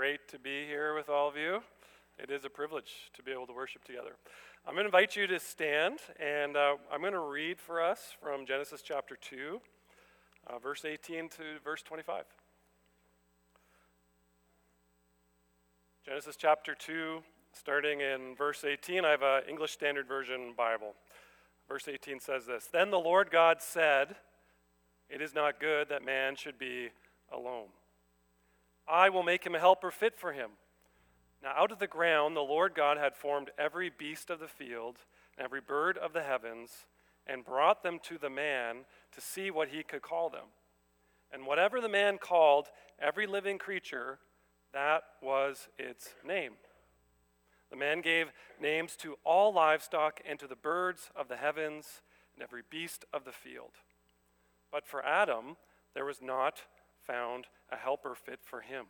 great to be here with all of you. It is a privilege to be able to worship together. I'm going to invite you to stand, and I'm going to read for us from Genesis chapter 2, verse 18 to verse 25. Genesis chapter 2, starting in verse 18. I have an English Standard Version Bible. Verse 18 says this: "Then the Lord God said, 'It is not good that man should be alone. I will make him a helper fit for him.' Now out of the ground the Lord God had formed every beast of the field and every bird of the heavens, and brought them to the man to see what he could call them. And whatever the man called every living creature, that was its name. The man gave names to all livestock and to the birds of the heavens and every beast of the field. But for Adam there was not found a helper fit for him.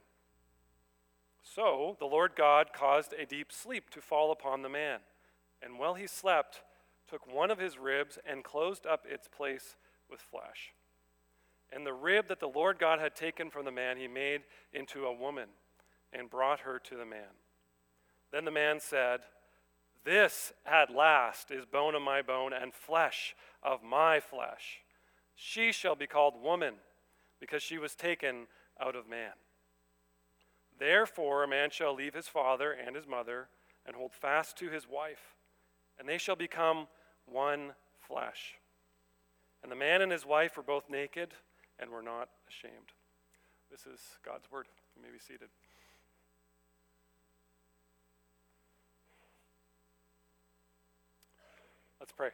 So the Lord God caused a deep sleep to fall upon the man, and while he slept, took one of his ribs and closed up its place with flesh. And the rib that the Lord God had taken from the man he made into a woman, and brought her to the man. Then the man said, 'This at last is bone of my bone and flesh of my flesh. She shall be called woman, because she was taken out of man. Therefore a man shall leave his father and his mother and hold fast to his wife, and they shall become one flesh. And the man and his wife were both naked and were not ashamed.'" This is God's word. You may be seated. Let's pray.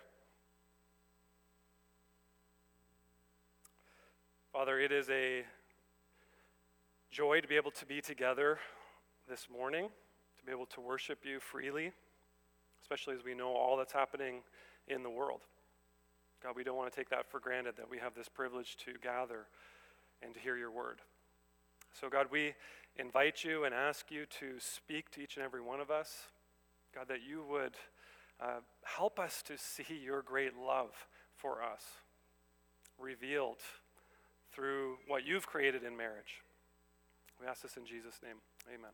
Father, it is a joy to be able to be together this morning, to be able to worship you freely, especially as we know all that's happening in the world. God, we don't want to take that for granted, that we have this privilege to gather and to hear your word. So God, we invite you and ask you to speak to each and every one of us. God, that you would help us to see your great love for us, revealed through what you've created in marriage. We ask this in Jesus' name. Amen.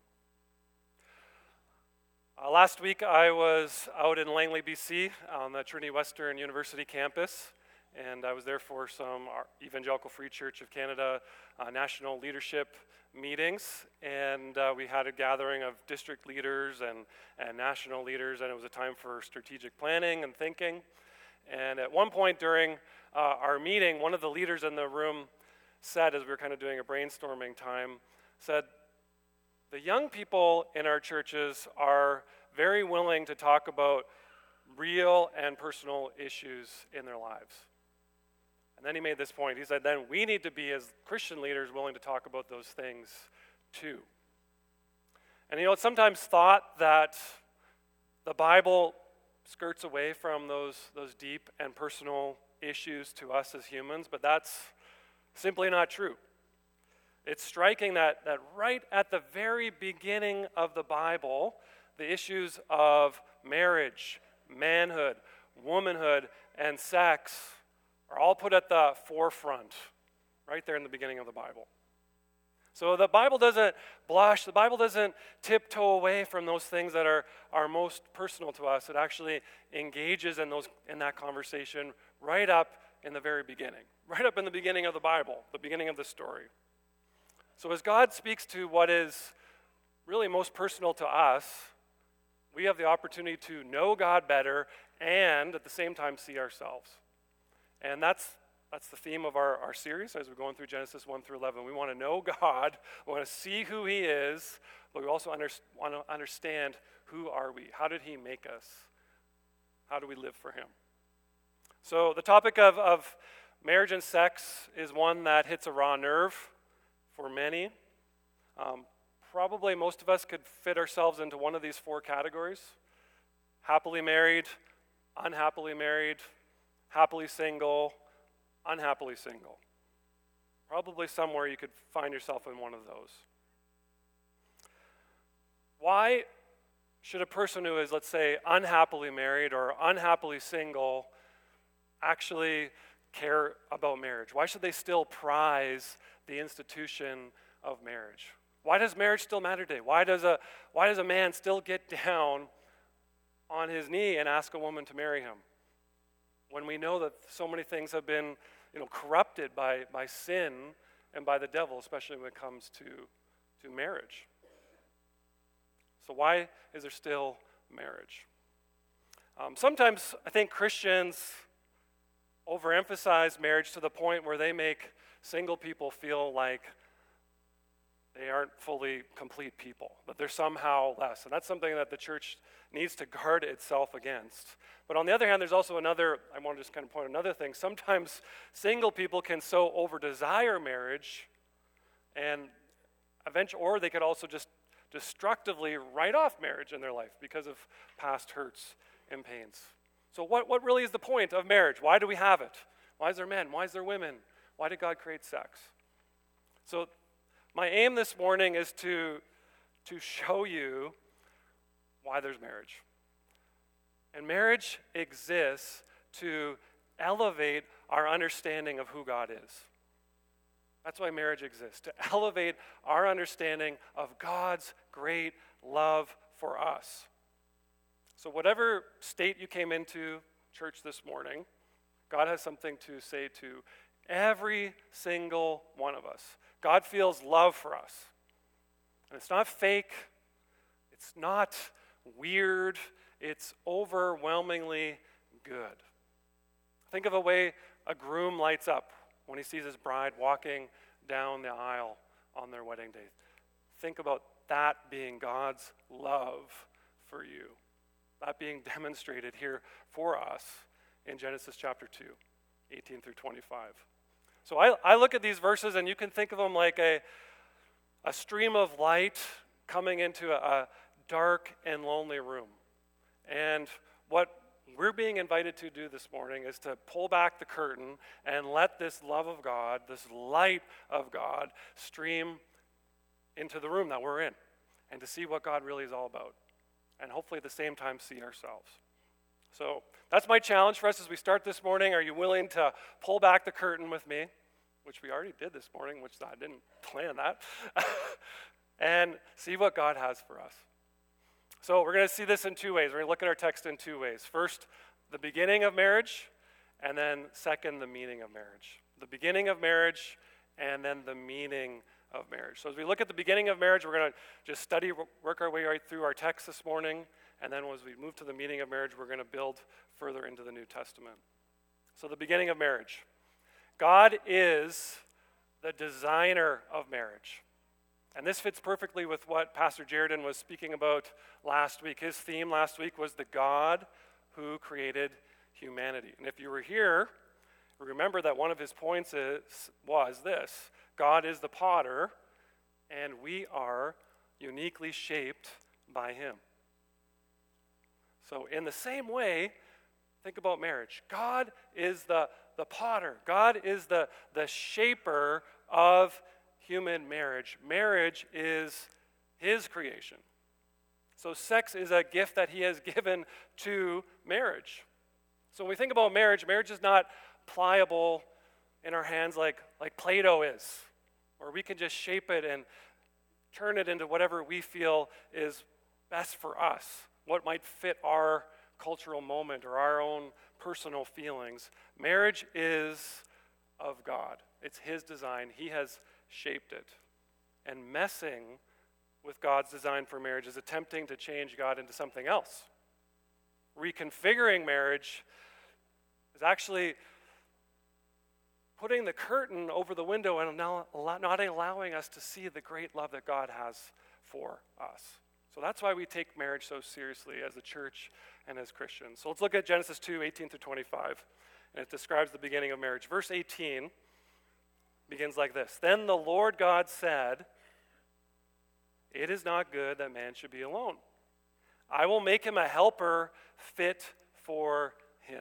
Last week I was out in Langley, BC on the Trinity Western University campus, and I was there for some Evangelical Free Church of Canada national leadership meetings, and we had a gathering of district leaders and national leaders, and it was a time for strategic planning and thinking. And at one point during our meeting, one of the leaders in the room said, as we were kind of doing a brainstorming time, said, "The young people in our churches are very willing to talk about real and personal issues in their lives." And then he made this point. He said, then we need to be, as Christian leaders, willing to talk about those things too. And it's sometimes thought that the Bible skirts away from those deep and personal issues to us as humans, but that's simply not true. It's striking that right at the very beginning of the Bible, the issues of marriage, manhood, womanhood, and sex are all put at the forefront, right there in the beginning of the Bible. So the Bible doesn't blush, the Bible doesn't tiptoe away from those things that are most personal to us. It actually engages in that conversation right up in the very beginning, right up in the beginning of the Bible, the beginning of the story. So as God speaks to what is really most personal to us, we have the opportunity to know God better and at the same time see ourselves. And that's the theme of our series as we're going through Genesis 1 through 11. We want to know God, we want to see who he is, but we also want to understand who are we? How did he make us? How do we live for him? So the topic of marriage and sex is one that hits a raw nerve for many. Probably most of us could fit ourselves into one of these four categories: happily married, unhappily married, happily single, unhappily single. Probably somewhere you could find yourself in one of those. Why should a person who is, let's say, unhappily married or unhappily single actually care about marriage? Why should they still prize the institution of marriage? Why does marriage still matter today? Why does a man still get down on his knee and ask a woman to marry him? When we know that so many things have been, corrupted by sin and by the devil, especially when it comes to marriage. So why is there still marriage? Sometimes I think Christians overemphasize marriage to the point where they make single people feel like they aren't fully complete people, that they're somehow less. And that's something that the church needs to guard itself against. But on the other hand, there's also I want to just kind of point another thing. Sometimes single people can so over-desire marriage, and eventually, or they could also just destructively write off marriage in their life because of past hurts and pains. So what really is the point of marriage? Why do we have it? Why is there men? Why is there women? Why did God create sex? So my aim this morning is to show you why there's marriage. And marriage exists to elevate our understanding of who God is. That's why marriage exists, to elevate our understanding of God's great love for us. So whatever state you came into church this morning, God has something to say to every single one of us. God feels love for us. And it's not fake. It's not weird. It's overwhelmingly good. Think of a way a groom lights up when he sees his bride walking down the aisle on their wedding day. Think about that being God's love for you. That being demonstrated here for us in Genesis chapter 2, 18 through 25. So I look at these verses, and you can think of them like a stream of light coming into a dark and lonely room. And what we're being invited to do this morning is to pull back the curtain and let this love of God, this light of God, stream into the room that we're in, and to see what God really is all about. And hopefully at the same time see ourselves. So that's my challenge for us as we start this morning. Are you willing to pull back the curtain with me? Which we already did this morning, which I didn't plan that. And see what God has for us. So we're going to see this in two ways. We're going to look at our text in two ways. First, the beginning of marriage, and then second, the meaning of marriage. The beginning of marriage, and then the meaning of marriage. So as we look at the beginning of marriage, we're going to just work our way right through our text this morning, and then as we move to the meaning of marriage, we're going to build further into the New Testament. So the beginning of marriage. God is the designer of marriage. And this fits perfectly with what Pastor Jaredon was speaking about last week. His theme last week was the God who created humanity. And if you were here, remember that one of his points was this: God is the potter, and we are uniquely shaped by him. So in the same way, think about marriage. God is the potter. God is the shaper of human marriage. Marriage is his creation. So sex is a gift that he has given to marriage. So when we think about marriage, marriage is not pliable in our hands like Play-Doh is, or we can just shape it and turn it into whatever we feel is best for us, what might fit our cultural moment or our own personal feelings. Marriage is of God. It's his design. He has shaped it. And messing with God's design for marriage is attempting to change God into something else. Reconfiguring marriage is actually putting the curtain over the window and not allowing us to see the great love that God has for us. So that's why we take marriage so seriously as a church and as Christians. So let's look at Genesis 2, 18 through 25. And it describes the beginning of marriage. Verse 18 begins like this: Then the Lord God said, "It is not good that man should be alone. I will make him a helper fit for him."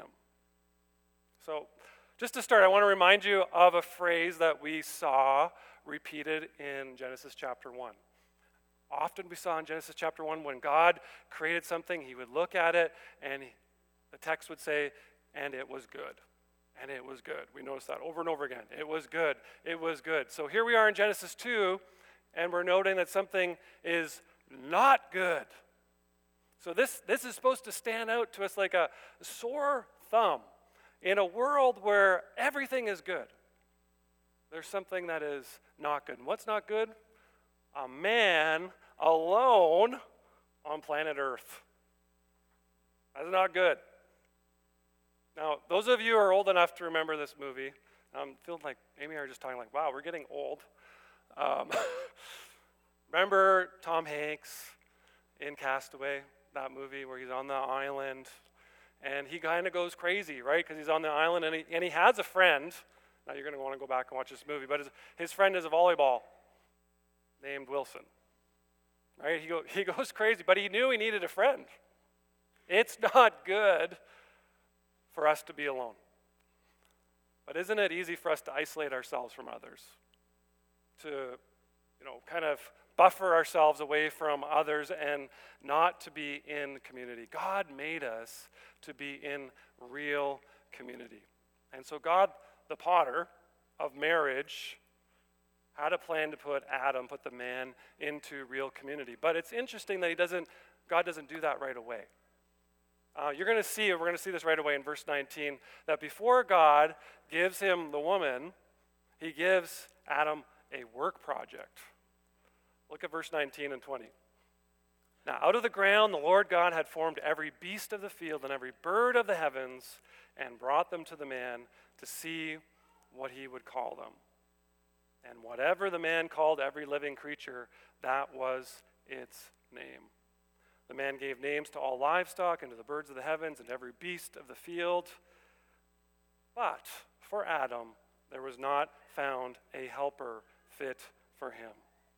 So just to start, I want to remind you of a phrase that we saw repeated in Genesis chapter 1. Often we saw in Genesis chapter 1, when God created something, he would look at it and the text would say, "And it was good." And it was good. We notice that over and over again. It was good. It was good. So here we are in Genesis 2, and we're noting that something is not good. So this is supposed to stand out to us like a sore thumb. In a world where everything is good, there's something that is not good. And what's not good? A man alone on planet Earth. That's not good. Now, those of you who are old enough to remember this movie, I'm feeling like Amy and I are just talking like, wow, we're getting old. Remember Tom Hanks in Castaway, that movie where he's on the island, and he kind of goes crazy, right? Because he's on the island, and he has a friend. Now you're going to want to go back and watch this movie, but his friend is a volleyball named Wilson, right? He goes crazy, but he knew he needed a friend. It's not good for us to be alone. But isn't it easy for us to isolate ourselves from others? To, kind of buffer ourselves away from others and not to be in community. God made us to be in real community. And so God, the potter of marriage, had a plan to put the man, into real community. But it's interesting that God doesn't do that right away. We're going to see this right away in verse 19, that before God gives him the woman, he gives Adam a work project. Look at verse 19 and 20. Now out of the ground the Lord God had formed every beast of the field and every bird of the heavens and brought them to the man to see what he would call them. And whatever the man called every living creature, that was its name. The man gave names to all livestock and to the birds of the heavens and every beast of the field. But for Adam there was not found a helper fit for him.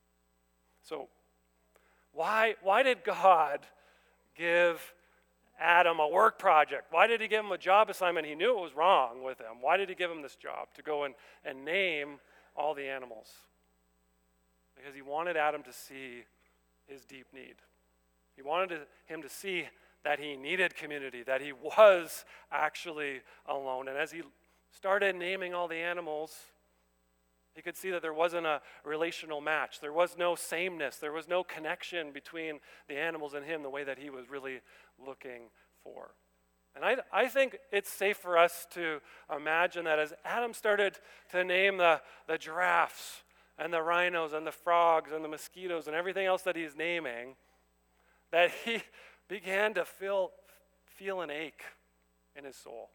So why did God give Adam a work project? Why did he give him a job assignment? He knew it was wrong with him. Why did he give him this job to go and name all the animals? Because he wanted Adam to see his deep need. He wanted him to see that he needed community, that he was actually alone. And as he started naming all the animals, he could see that there wasn't a relational match. There was no sameness. There was no connection between the animals and him the way that he was really looking for. And I think it's safe for us to imagine that as Adam started to name the giraffes and the rhinos and the frogs and the mosquitoes and everything else that he's naming, that he began to feel an ache in his soul.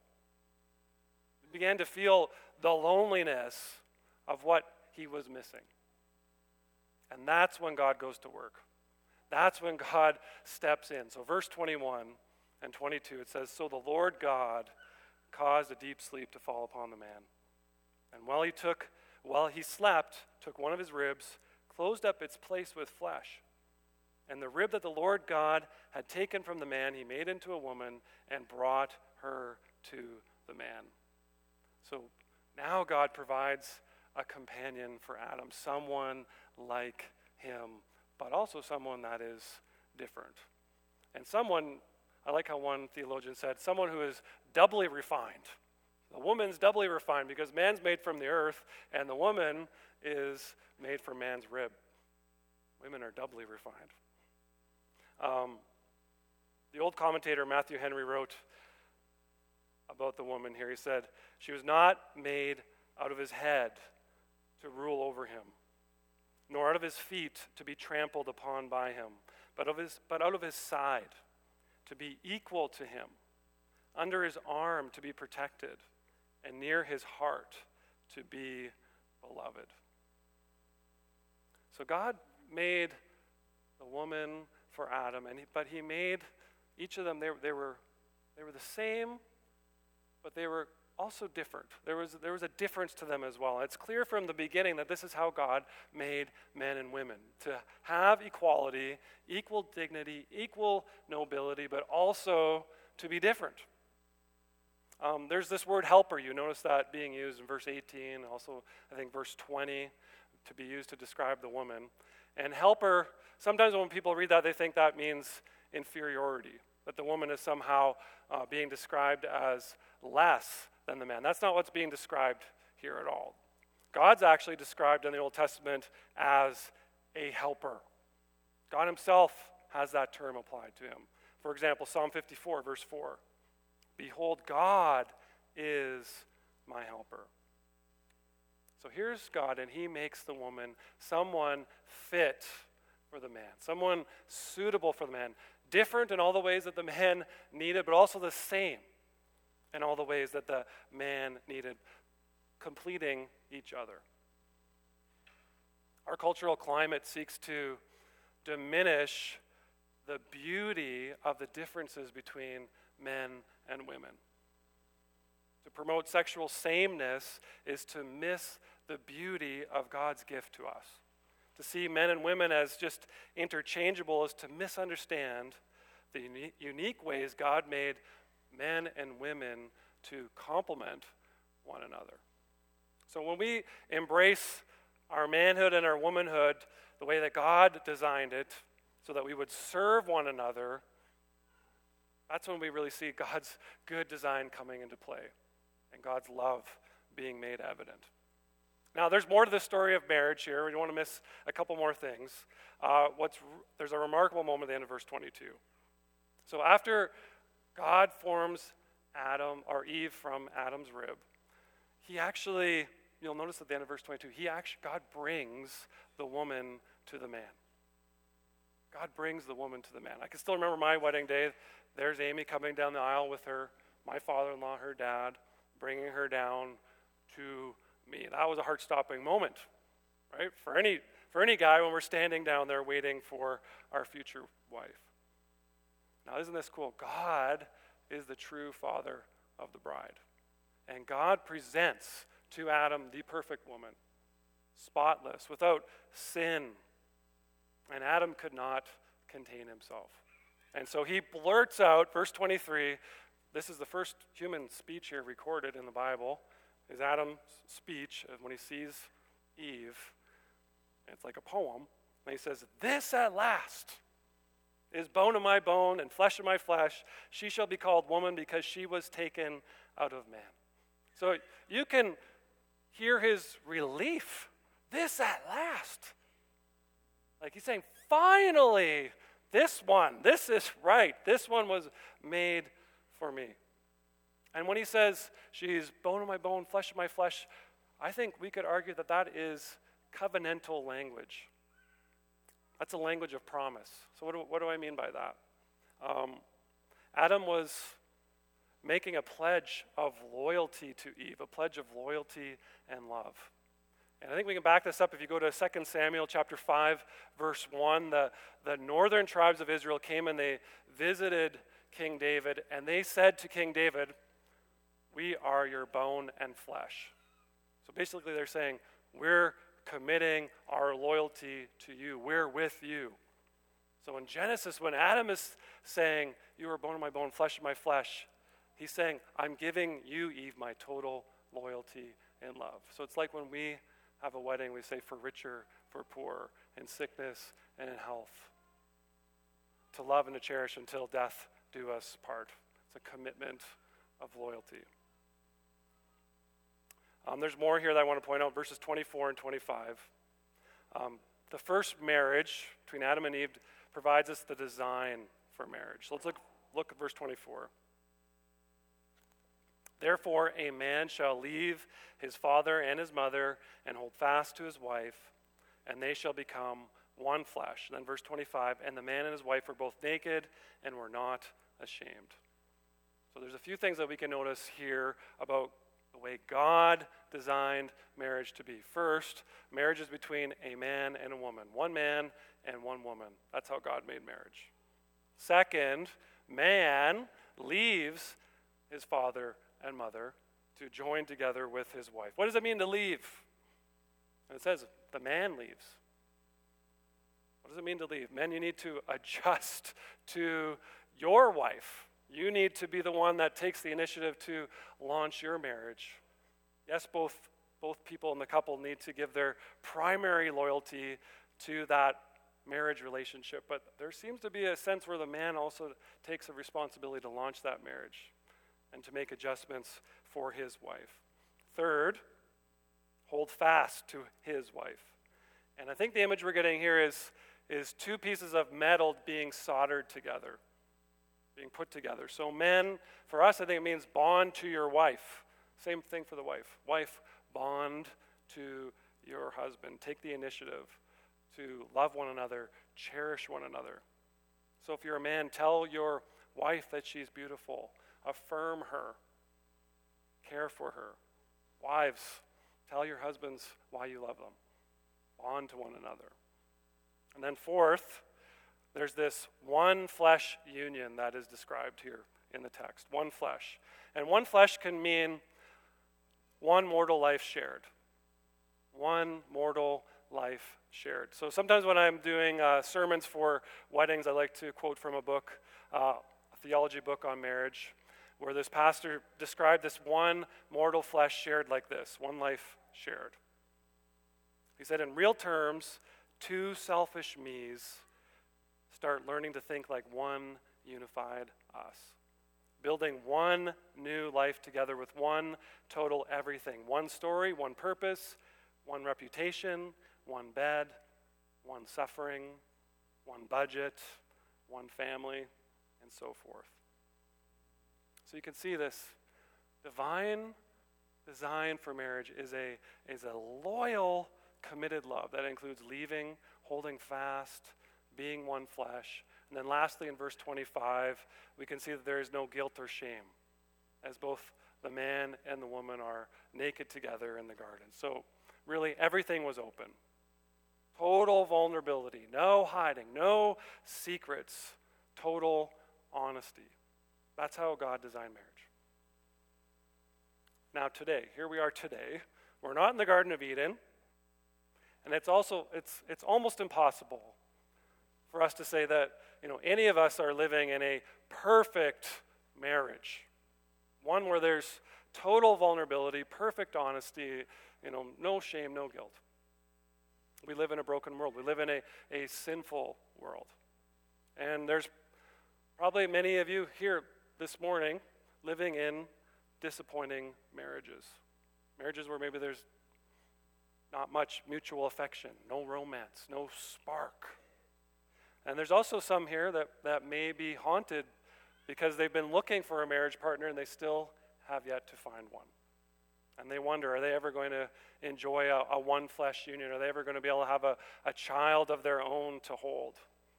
He began to feel the loneliness of what he was missing. And that's when God goes to work. That's when God steps in. So verse 21 and 22, it says, "So the Lord God caused a deep sleep to fall upon the man. And while he slept, took one of his ribs, closed up its place with flesh. And the rib that the Lord God had taken from the man, he made into a woman and brought her to the man." So now God provides a companion for Adam, someone like him, but also someone that is different. And someone, I like how one theologian said, someone who is doubly refined. The woman's doubly refined because man's made from the earth and the woman is made from man's rib. Women are doubly refined. The old commentator Matthew Henry wrote about the woman here. He said, "She was not made out of his head to rule over him, nor out of his feet to be trampled upon by him, but out of his side to be equal to him, under his arm to be protected, and near his heart to be beloved." So God made the woman for Adam, but he made each of them, they were the same, but they were also different. There was a difference to them as well. It's clear from the beginning that this is how God made men and women, to have equality, equal dignity, equal nobility, but also to be different. There's this word helper. You notice that being used in verse 18, also I think verse 20, to be used to describe the woman. And helper, sometimes when people read that, they think that means inferiority, that the woman is somehow being described as less than the man. That's not what's being described here at all. God's actually described in the Old Testament as a helper. God himself has that term applied to him. For example, Psalm 54, verse 4. Behold, God is my helper. So here's God, and he makes the woman someone fit for the man, someone suitable for the man, different in all the ways that the man needed, but also the same in all the ways that the man needed, completing each other. Our cultural climate seeks to diminish the beauty of the differences between men and women. To promote sexual sameness is to miss the beauty of God's gift to us. To see men and women as just interchangeable is to misunderstand the unique ways God made men and women to complement one another. So when we embrace our manhood and our womanhood the way that God designed it so that we would serve one another, that's when we really see God's good design coming into play and God's love being made evident. Now, there's more to the story of marriage here. We don't want to miss a couple more things. There's a remarkable moment at the end of verse 22. So after God forms Eve from Adam's rib, he actually, you'll notice at the end of verse 22, God brings the woman to the man. God brings the woman to the man. I can still remember my wedding day. There's Amy coming down the aisle with my father-in-law, her dad, bringing her down to me. That was a heart-stopping moment, right? For any guy when we're standing down there waiting for our future wife. Now, isn't this cool? God is the true father of the bride. And God presents to Adam the perfect woman, spotless, without sin. And Adam could not contain himself. And so he blurts out, verse 23, this is the first human speech here recorded in the Bible, is Adam's speech when he sees Eve. It's like a poem. And he says, "This at last is bone of my bone and flesh of my flesh. She shall be called woman because she was taken out of man." So you can hear his relief. This at last. Like he's saying, finally, this is right. This one was made for me. And when he says, she's bone of my bone, flesh of my flesh, I think we could argue that is covenantal language. That's a language of promise. So what do I mean by that? Adam was making a pledge of loyalty to Eve, a pledge of loyalty and love. And I think we can back this up if you go to 2 Samuel chapter 5, verse 1. The northern tribes of Israel came and they visited King David, and they said to King David, "We are your bone and flesh." So basically they're saying, we're committing our loyalty to you. We're with you. So in Genesis, when Adam is saying, "You are bone of my bone, flesh of my flesh," he's saying, "I'm giving you, Eve, my total loyalty and love." So it's like when we have a wedding, we say, "For richer, for poorer, in sickness and in health. To love and to cherish until death do us part." It's a commitment of loyalty. There's more here that I want to point out, verses 24 and 25. The first marriage between Adam and Eve provides us the design for marriage. So let's look at verse 24. "Therefore a man shall leave his father and his mother and hold fast to his wife, and they shall become one flesh." And then verse 25, "And the man and his wife were both naked and were not ashamed." So there's a few things that we can notice here about the way God designed marriage to be. First, marriage is between a man and a woman. One man and one woman. That's how God made marriage. Second, man leaves his father and mother to join together with his wife. What does it mean to leave? And it says the man leaves. What does it mean to leave? Men, you need to adjust to your wife. You need to be the one that takes the initiative to launch your marriage. Yes, both people in the couple need to give their primary loyalty to that marriage relationship, but there seems to be a sense where the man also takes a responsibility to launch that marriage and to make adjustments for his wife. Third, hold fast to his wife. And I think the image we're getting here is two pieces of metal being soldered together, being put together. So men, for us, I think it means bond to your wife. Same thing for the wife. Wife, bond to your husband. Take the initiative to love one another, cherish one another. So if you're a man, tell your wife that she's beautiful. Affirm her. Care for her. Wives, tell your husbands why you love them. Bond to one another. And then fourth, there's this one flesh union that is described here in the text. One flesh. And one flesh can mean one mortal life shared. One mortal life shared. So sometimes when I'm doing sermons for weddings, I like to quote from a book, a theology book on marriage, where this pastor described this one mortal flesh shared like this, one life shared. He said, in real terms, two selfish me's start learning to think like one unified us, building one new life together with one total everything, one story, one purpose, one reputation, one bed, one suffering, one budget, one family, and so forth. So you can see this divine design for marriage is a loyal, committed love that includes leaving, holding fast, being one flesh. And then lastly, in verse 25, we can see that there is no guilt or shame, as both the man and the woman are naked together in the garden. So really, everything was open. Total vulnerability, no hiding, no secrets, total honesty. That's how God designed marriage. Now today, here we are today. We're not in the Garden of Eden. And it's almost impossible for us to say that, any of us are living in a perfect marriage. One where there's total vulnerability, perfect honesty, no shame, no guilt. We live in a broken world. We live in a sinful world. And there's probably many of you here this morning living in disappointing marriages. Marriages where maybe there's not much mutual affection, no romance, no spark. And there's also some here that may be haunted because they've been looking for a marriage partner and they still have yet to find one. And they wonder, are they ever going to enjoy a one flesh union? Are they ever going to be able to have a child of their own to hold?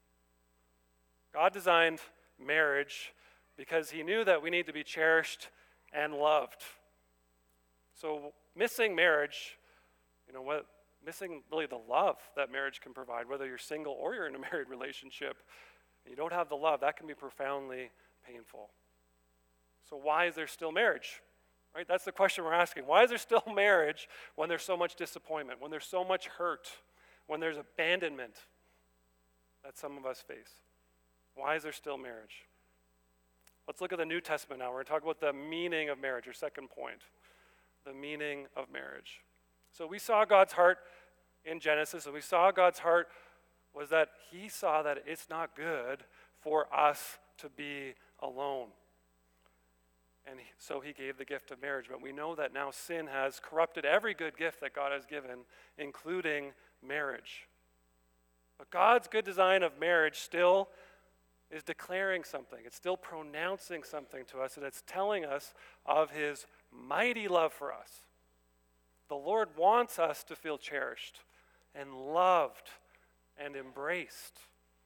God designed marriage because he knew that we need to be cherished and loved. So missing marriage, missing really the love that marriage can provide, whether you're single or you're in a married relationship, and you don't have the love, that can be profoundly painful. So why is there still marriage? Right? That's the question we're asking. Why is there still marriage when there's so much disappointment, when there's so much hurt, when there's abandonment that some of us face? Why is there still marriage? Let's look at the New Testament now. We're going to talk about the meaning of marriage, our second point, the meaning of marriage. So we saw God's heart in Genesis, and we saw God's heart was that he saw that it's not good for us to be alone. And so he gave the gift of marriage. But we know that now sin has corrupted every good gift that God has given, including marriage. But God's good design of marriage still is declaring something. It's still pronouncing something to us, and it's telling us of his mighty love for us. The Lord wants us to feel cherished and loved and embraced.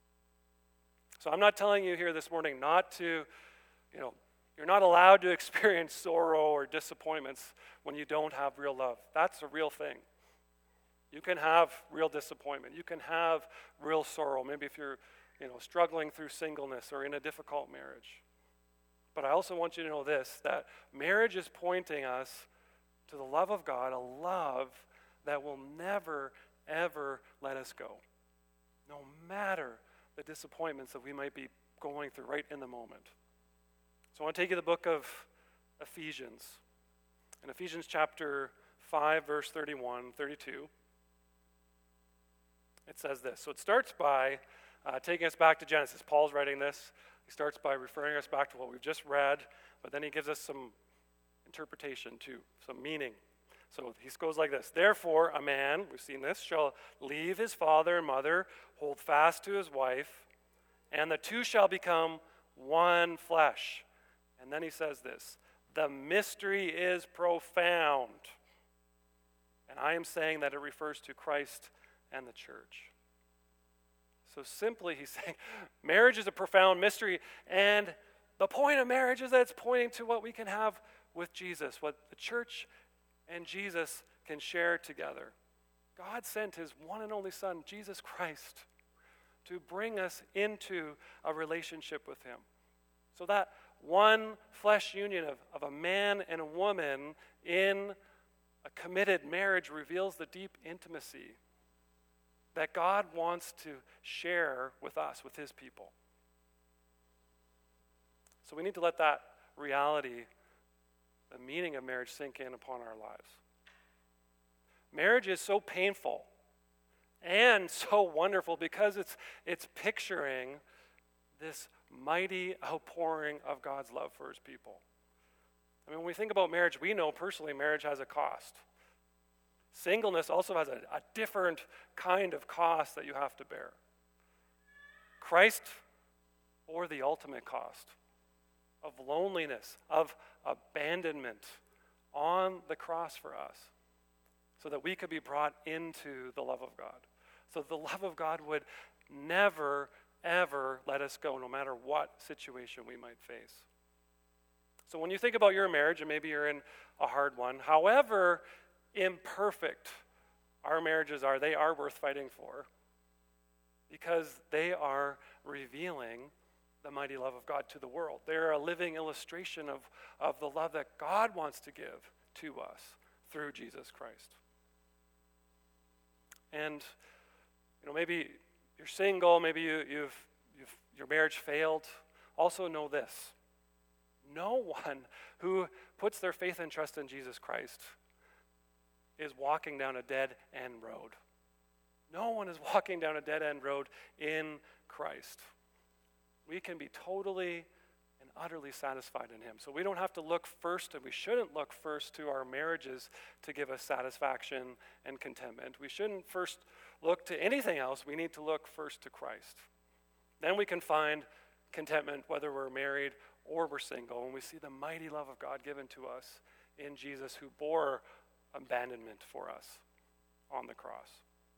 So I'm not telling you here this morning not to, you're not allowed to experience sorrow or disappointments when you don't have real love. That's a real thing. You can have real disappointment. You can have real sorrow. Maybe if you're, struggling through singleness or in a difficult marriage. But I also want you to know this, that marriage is pointing us to the love of God, a love that will never, ever let us go, no matter the disappointments that we might be going through right in the moment. So I want to take you to the book of Ephesians. In Ephesians chapter 5, verse 31, 32, it says this. So it starts by taking us back to Genesis. Paul's writing this. He starts by referring us back to what we've just read, but then he gives us some interpretation too, some meaning. So he goes like this. Therefore, a man, we've seen this, shall leave his father and mother, hold fast to his wife, and the two shall become one flesh. And then he says this, the mystery is profound. And I am saying that it refers to Christ and the church. So simply he's saying marriage is a profound mystery, and the point of marriage is that it's pointing to what we can have with Jesus, what the church and Jesus can share together. God sent his one and only Son, Jesus Christ, to bring us into a relationship with him. So that one flesh union of a man and a woman in a committed marriage reveals the deep intimacy that God wants to share with us, with his people. So we need to let that reality, the meaning of marriage, sink in upon our lives. Marriage is so painful and so wonderful because it's picturing this mighty outpouring of God's love for his people. I mean, when we think about marriage, we know personally marriage has a cost. Singleness also has a different kind of cost that you have to bear. Christ bore the ultimate cost of loneliness, of abandonment on the cross for us, so that we could be brought into the love of God. So the love of God would never, ever let us go, no matter what situation we might face. So when you think about your marriage, and maybe you're in a hard one, however imperfect our marriages are, they are worth fighting for, because they are revealing the mighty love of God to the world. They're a living illustration of the love that God wants to give to us through Jesus Christ. And maybe you're single, maybe you've your marriage failed. Also know this: no one who puts their faith and trust in Jesus Christ is walking down a dead-end road. No one is walking down a dead-end road in Christ. We can be totally and utterly satisfied in him. So we don't have to look first, and we shouldn't look first to our marriages to give us satisfaction and contentment. We shouldn't first look to anything else. We need to look first to Christ. Then we can find contentment whether we're married or we're single, and we see the mighty love of God given to us in Jesus, who bore abandonment for us on the cross.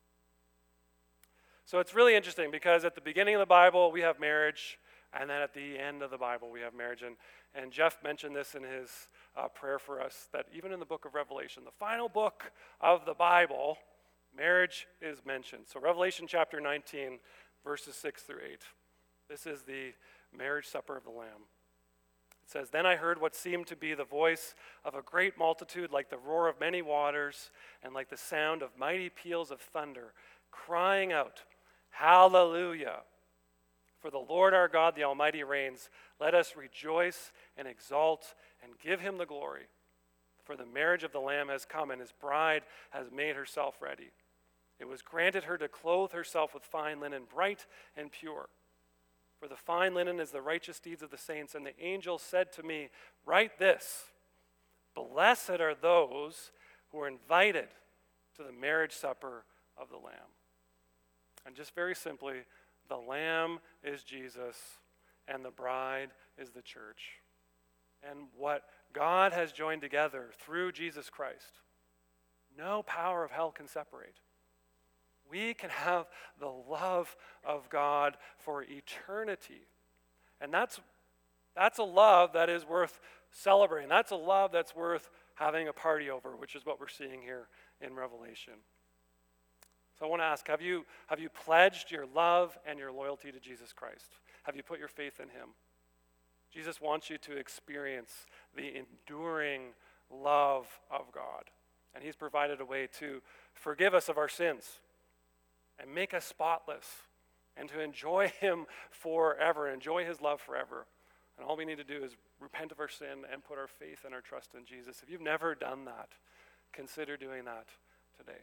So it's really interesting because at the beginning of the Bible we have marriage, and then at the end of the Bible we have marriage. And Jeff mentioned this in his prayer for us, that even in the book of Revelation, the final book of the Bible, marriage is mentioned. So Revelation chapter 19, verses 6 through 8. This is the marriage supper of the Lamb. It says, "Then I heard what seemed to be the voice of a great multitude, like the roar of many waters, and like the sound of mighty peals of thunder, crying out, 'Hallelujah! For the Lord our God, the Almighty, reigns. Let us rejoice and exult and give him the glory. For the marriage of the Lamb has come, and his bride has made herself ready. It was granted her to clothe herself with fine linen, bright and pure. For the fine linen is the righteous deeds of the saints. And the angel said to me, write this: Blessed are those who are invited to the marriage supper of the Lamb.'" And just very simply, the Lamb is Jesus, and the bride is the church. And what God has joined together through Jesus Christ, no power of hell can separate. We can have the love of God for eternity. And that's a love that is worth celebrating. That's a love that's worth having a party over, which is what we're seeing here in Revelation. So I want to ask, have you pledged your love and your loyalty to Jesus Christ? Have you put your faith in him? Jesus wants you to experience the enduring love of God. And he's provided a way to forgive us of our sins and make us spotless, and to enjoy him forever, enjoy his love forever. And all we need to do is repent of our sin and put our faith and our trust in Jesus. If you've never done that, consider doing that today.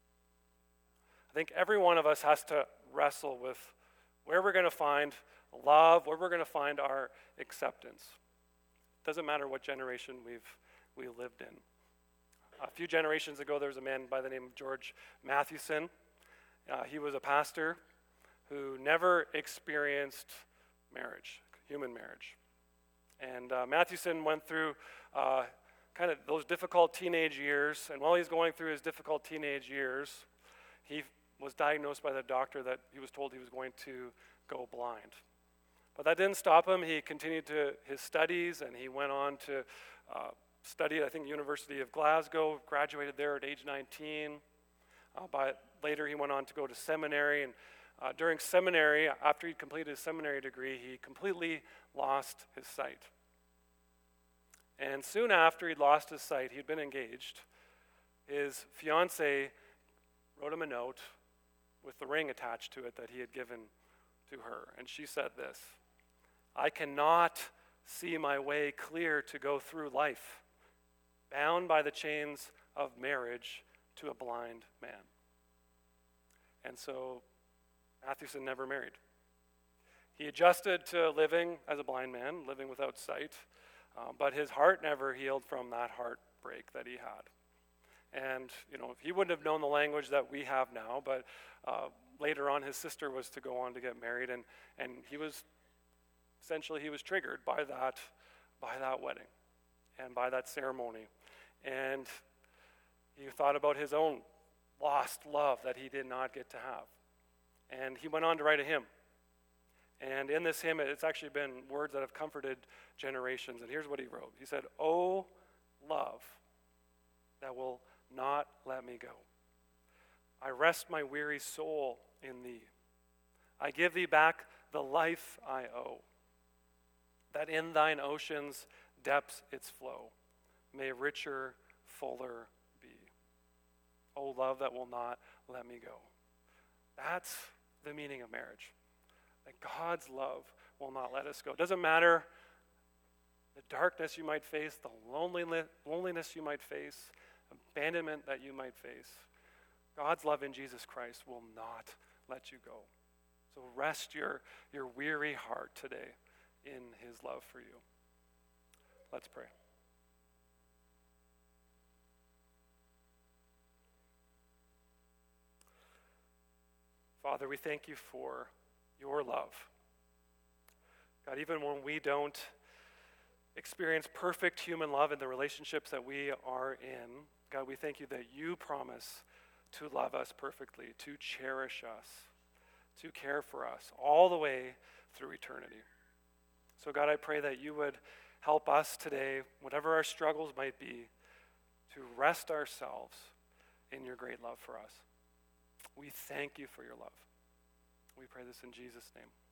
I think every one of us has to wrestle with where we're going to find love, where we're going to find our acceptance. It doesn't matter what generation we lived in. A few generations ago, there was a man by the name of George Mathewson. He was a pastor who never experienced marriage, human marriage. And Mathewson went through kind of those difficult teenage years, and while he's going through his difficult teenage years, he was diagnosed by the doctor that he was told he was going to go blind. But that didn't stop him. He continued to his studies, and he went on to study, I think, University of Glasgow, graduated there at age 19. But later he went on to go to seminary, and during seminary, after he'd completed his seminary degree, he completely lost his sight. And soon after he'd lost his sight, he'd been engaged. His fiancée wrote him a note with the ring attached to it that he had given to her. And she said this: "I cannot see my way clear to go through life, bound by the chains of marriage to a blind man." And so Mathewson never married. He adjusted to living as a blind man, living without sight, but his heart never healed from that heartbreak that he had. And, he wouldn't have known the language that we have now, but later on his sister was to go on to get married, and he was triggered by that wedding and by that ceremony. And he thought about his own lost love that he did not get to have. And he went on to write a hymn. And in this hymn, it's actually been words that have comforted generations. And here's what he wrote. He said, "Oh, love that will not let me go. I rest my weary soul in thee. I give thee back the life I owe, that in thine ocean's depths its flow may richer, fuller be. Oh, love that will not let me go." That's the meaning of marriage. That God's love will not let us go. It doesn't matter the darkness you might face, the loneliness you might face, abandonment that you might face. God's love in Jesus Christ will not let you go. So rest your weary heart today in his love for you. Let's pray. Father, we thank you for your love. God, even when we don't experience perfect human love in the relationships that we are in, God, we thank you that you promise to love us perfectly, to cherish us, to care for us all the way through eternity. So God, I pray that you would help us today, whatever our struggles might be, to rest ourselves in your great love for us. We thank you for your love. We pray this in Jesus' name.